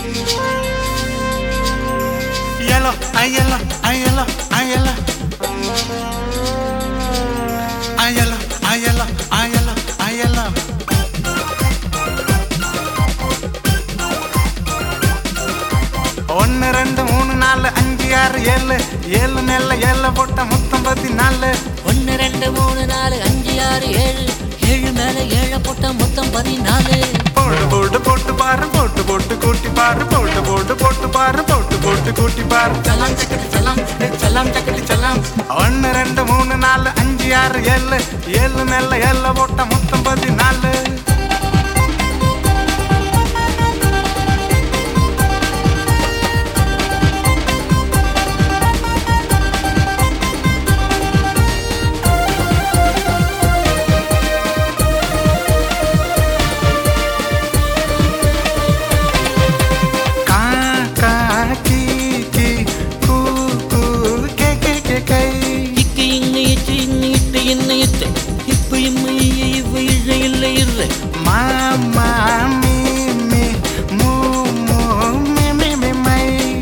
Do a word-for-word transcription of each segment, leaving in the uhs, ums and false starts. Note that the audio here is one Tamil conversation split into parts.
Yellow, I yellow, I yellow, I yellow. I yellow, I yellow, I yellow, I yellow. ஒன்னு ரெண்டு மூணு நாலு அஞ்சு ஆறு ஏழு ஏழு நெல்ல ஏழு போட்ட மொத்தம் பதினாலு. ஒன்னு ரெண்டு மூணு நாலு அஞ்சு ஆறு ஏழு ஏழு மேல ஏழு போட்ட மொத்தம் பதினாலு. போட்டு போட்டு போட்டு பாரு போட்டு போட்டு கூட்டி பாரு போட்டு போட்டு போட்டு பாரு போட்டு போட்டு கூட்டி பாரு. சலாம் சக்கடி சலாம் சலாம் சக்கடி சலாம். ஒன்னு ரெண்டு மூணு நாலு அஞ்சு ஆறு ஏழு ஏழு நெல்ல ஏழு போட்ட மொத்தம் பதினாலு. Mama, me, me, moo, moo, me, me, me, me.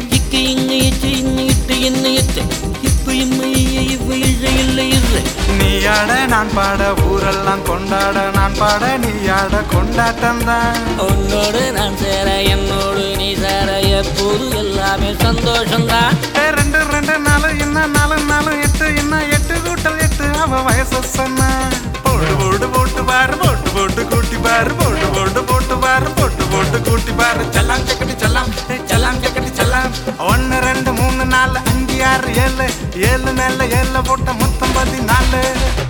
நீயாட நான் பாட ஊரெல்லாம் கொண்டாட நான் பாட நீயாட கொண்டாட்டம் தான். உன்னோடு நான் சேர என்னோடு நீ சேர எப்போது எல்லாமே சந்தோஷம்தான். ரெண்டு ரெண்டு நாலு இன்னும் நாலு நாலு எட்டு இன்னும் எட்டு கூட்டல் எட்டு அவ வயசு சொன்ன. போட்டு போட்டு போட்டு பாரு போட்டு போட்டு கூட்டி பாரு போட்டு போட்டு போட்டு பாரு போட்டு போட்டு கூட்டி பாரு. சலாம் சக்கடி சலாம் சலாம் சக்கடி சலாம். ஒன்னு ரெண்டு மூணு நாலு அஞ்சு ஆறு ஏழு ஏழு மேல ஏழு போட்ட மொத்தம் பதினாலு.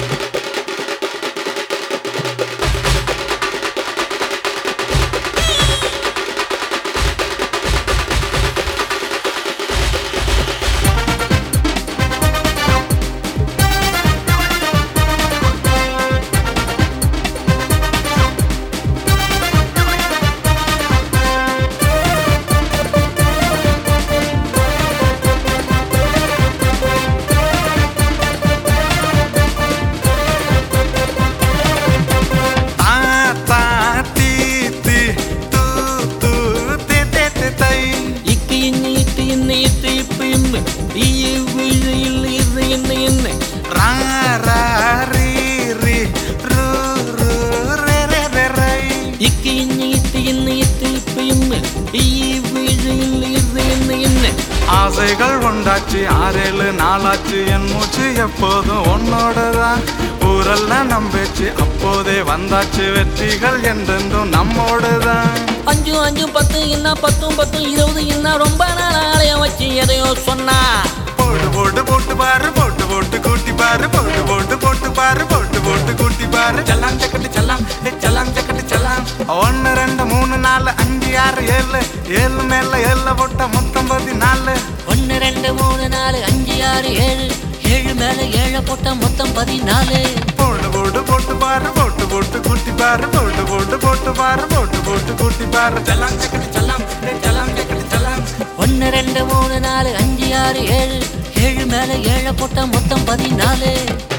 ஆசைகள் உண்டாச்சு ஆறேழு நாளாச்சு என் மூச்சு எப்போதும் உன்னோடதான். ஊரெல்லாம் நம்பிச்சு அப்போதே வந்தாச்சு வெற்றிகள் என்றென்றும் நம்மோடுதான். அஞ்சு அஞ்சு பத்து என்ன பத்தும் பத்தும் இருபது என்ன ரொம்ப நாள் ஆலயம் வச்சு எதையோ சொன்னா. போட்டு போட்டு போட்டு பாரு போட்டு போட்டு கூட்டி பாரு போட்டு போட்டு போட்டு பாரு போட்டு போட்டு கூட்டி பாரு. சலாம் சக்கடி சலாம் சலாம் சக்கடி சலாம். ஒன்னு ரெண்டு மூணு நாலு அஞ்சு ஆறு ஏழு ஏழு மேல ஏழு போட்ட மொத்தம் பதினாலு. ஒன்னு ரெண்டு மூணு நாலு அஞ்சு ஆறு ஏழு ஏழு மேல ஏழு போட்ட மொத்தம் பதினாலு. போட்டு போட்டு போட்டு பாரு போட்டு போட்டு கூட்டி பாரு போட்டு போட்டு போட்டு பாரு போட்டு போட்டு கூட்டி பாரு. சலாம் சக்கடி சலாம் சலாம் சக்கடி சலாம். ஒன்னு ரெண்டு மூணு நாலு அஞ்சு ஆறு ஏழு ஏழு மேல ஏழு போட்ட மொத்தம் பதினாலு.